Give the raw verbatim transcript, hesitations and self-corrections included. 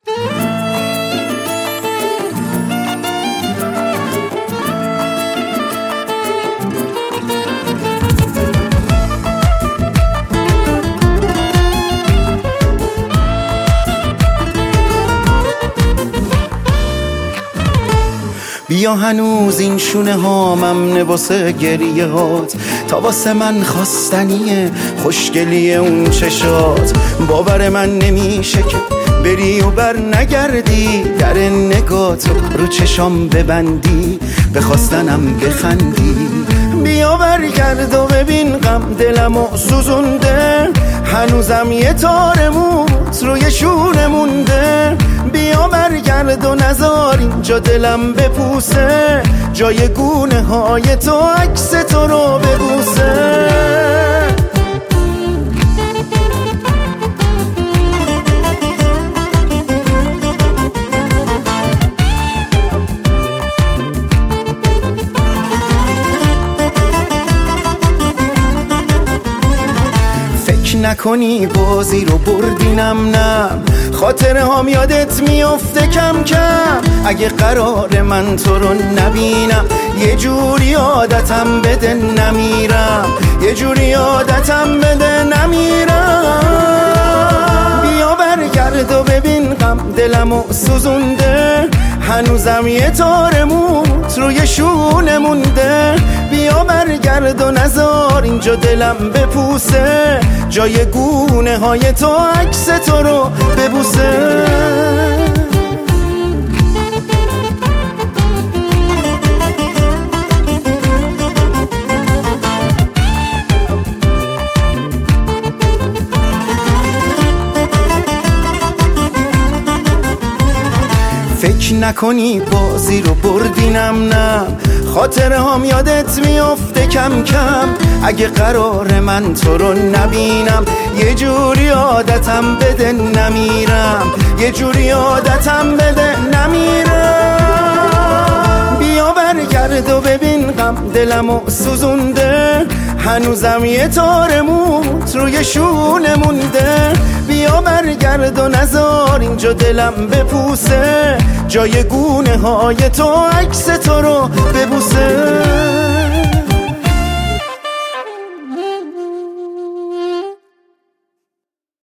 بیا هنوز این شونه ها ممنه واسه گریه هات، تا واسه من خواستنیه خوشگلی اون چشات. باور من نمیشه که بری و بر نگردی، در نگات رو چشام ببندی، به خواستنم بخندی. بیا برگرد و ببین غم دلمو سوزونده، هنوزم یه تار موت روی شونه مونده. بیا برگرد و نذار اینجا دلم بپوسه، جای گونه های تو عکس تو رو ببوسه. فکر نکنی بازی رو بردینم، نه خاطره هم یادت میفته کم کم. اگه قرار من تو رو نبینم، یه جوری عادتم بده نمیرم، یه جوری عادتم بده نمیرم. بیا برگرد و ببین غم دلمو سوزونده، هنوزم یه تار موت روی شونه مونده. بیا برگرد و نذار اینجا دلم بپوسه، جای گونه های تو عکس تو رو ببوسه. فکر نکنی بازی رو بردینم، نه خاطره هم یادت میفته کم کم. اگه قرار من تو رو نبینم، یه جوری عادتم بده نمیرم، یه جوری عادتم بده نمیرم. بیا برگرد و ببین غم دلمو سوزونده، هنوزم یه تار موت روی شونه مونده. بیا برگرد و نذار اینجا دلم بپوسه، جای گونه های تو عکس تو رو ببوسه.